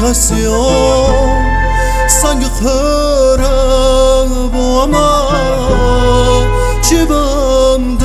خسیام سنگ خرم با ما چی بم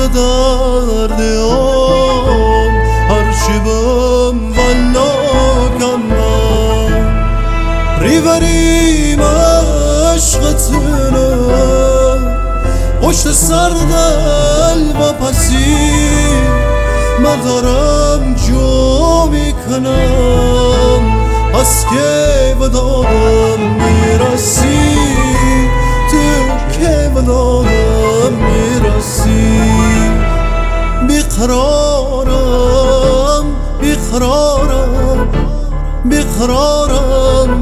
دردیام هر چی بم والا کمم ریوریم عشقتونه پشت سر دل و پسی من دارم جو میکنم از که به دادم میرسی تو که به دادم میرسی بیقرارم بیقرارم بیقرارم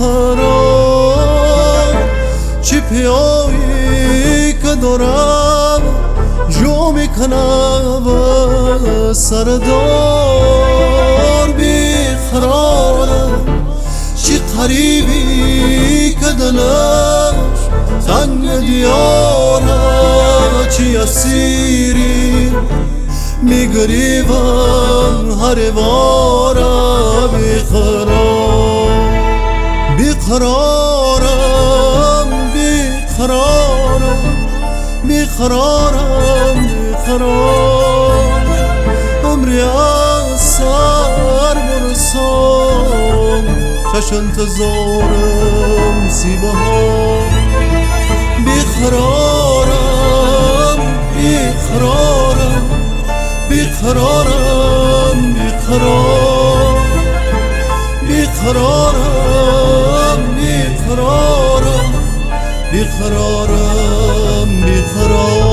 بیقرار چی پیایی که دارم جو میکنم و سردار بیقرارم چی قریبی که دلش تنگ دیاره چی اسیری میگریبم هر باره بیقرار بیقرارم بیقرارم بیقرارم بیقرار عمری از سر برسام چش انتظارم زیبه ها بیقرارم بیقرارم بیقرارم بیقرار بیقرارم بیقرارم بیقرارم بیقرار